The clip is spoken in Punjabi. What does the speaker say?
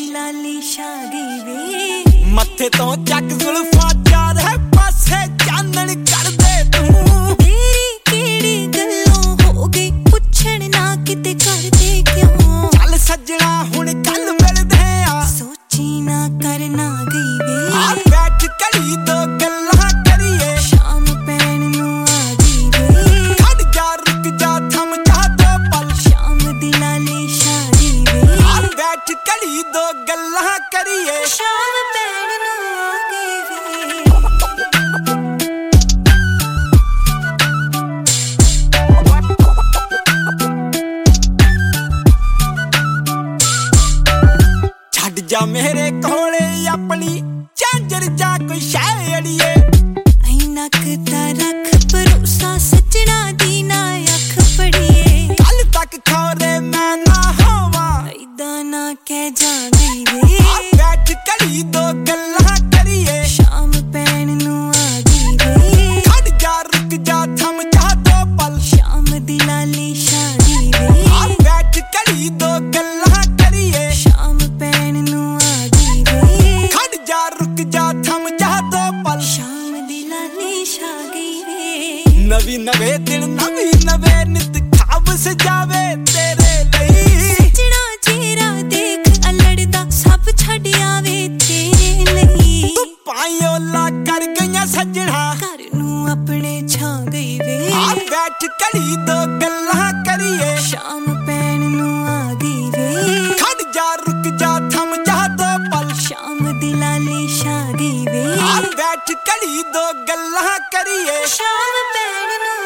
ਲਾਲੀ ਛਾ ਗਈ ਵੇ ਮੱਥੇ ਤੋਂ ਚੱਕ ਜ਼ੁਲਫਾਂ ਚਾਰ ਹੈ ਪਾਸੇ ਚਾਨਣ ਕਰਦੇ ਤੂੰ ਤੇਰੀ ਕਿਹੜੀ ਗੱਲੋਂ ਹੋ ਗਈ ਪੁੱਛਣ ਨਾ ਕਿਤੇ ਕਰਦੇ ਕਿਉਂ ਚੱਲ ਸੱਜਣਾ ਹੁਣ ਕੱਲ ਮਿਲਦੇ ਆ ਸੋਚੀ ਨਾ ਕਰਨਾ ਗਈ ਵੇ ਆ ਬੈਠ ਘੜੀ ਦੋ ਗੱਲਾਂ ਕਰੀਏ ਸ਼ਾਮ ਪੈਣ ਨੂੰ ਆ ਗਈ ਵੇ ਖੜ ਜਾ ਰੁਕ ਜਾ ਥਮ ਜਾ ਦੋ ਪਲ ਸ਼ਾਮ ਦੀ ਲਾਲੀ ਛਾ ਗਈ ਵੇ ਆ ਬੈਠ ਘੜੀ ਦੋ ਗੱਲਾਂ ਕਰੀਏ ਸ਼ਾਮ ਪੈਣ ਨੂੰ ਆ ਗਈ ਵੇ ਛੱਡ ਜਾ ਮੇਰੇ ਕੋਲੇ ਆਪਣੀ ਝਾਂਜਰ ਜਾ ਕੋਈ ਸ਼ੈ ਅੜੀਏ ਐਨਾ ਕੁ ਰੱਖ ਭਰੋਸਾ ਸੱਜਣਾ ਦੀ ਨਾ ਅੱਖ ਪੜੀਏ ਕੱਲ ਤੱਕ ਖੌਰੇ ਮੈਂ ਨਾ ਹੋਵਾਂ ਐਦਾਂ ਨਾ ਕਹਿ ਜਾ ਗਈ ਵੇ ਆ ਬੈਠ ਘੜੀ ਦੋ ਗੱਲਾਂ ਕਰੀਏ ਸ਼ਾਮ ਪੈਣ ਨੂੰ ਆ ਗਈ ਵੇ ਖੜ ਜਾ ਰੁਕ ਜਾ ਥਮ ਜਾ ਦੋ ਪਲ ਸ਼ਾਮ ਦੀ ਲਾਲੀ ਛਾ ਗਈ ਵੇ ਆ ਬੈਠ ਘੜੀ ਦੋ ਗੱਲਾਂ ਕਰੀਏ ਸ਼ਾਮ ਪੈਣ ਨੂੰ ਆ ਗਈ ਵੇ ਖੜ ਜਾ ਰੁਕ ਜਾ ਥਮ ਜਾ ਦੋ ਪਲ ਸ਼ਾਮ ਦੀ ਲਾਲੀ ਛਾ ਗਈ ਵੇ ਨਵੀਂ ਨਵੇਂ ਦਿਨ ਨਵੀਂ ਨਵੇਂ ਨਿਤ ਖਾਬ ਸਜਾਵੇ ਤੇਰੇ ਲਈ ਸੱਜਣਾ ਚਿਹਰਾ ਦੇਖ ਅਲੜਦਾ ਸਭ ਛੱਡ ਆਵੇ ਤੇਰੇ ਲਈ ਤੂੰ ਪਾਇਓਲਾ ਕਰ ਗਈਆਂ ਸੱਜਣਾ ਘਰ ਨੂੰ ਆਪਣੇ ਛਾ ਗਈ ਵੇ ਆ ਬੈਠ ਘੜੀ ਦੋ ਗੱਲਾਂ ਕਰੀਏ ਸ਼ਾਮ ਪੈਣ ਨੂੰ ਆ ਗਈ ਵੇ ਖੜ ਜਾ ਰੁਕ ਜਾ ਥਮ ਜਾ ਦੋ ਪਲ ਸ਼ਾਮ ਦੀ ਲਾਲੀ ਛਾ ਗਈ ਵੇ ਆ ਬੈਠ ਘੜੀ ਦੋ ਗੱਲਾਂ ਕਰੀਏ ਸ਼ਾਮ ਪੈਣ ਨੂੰ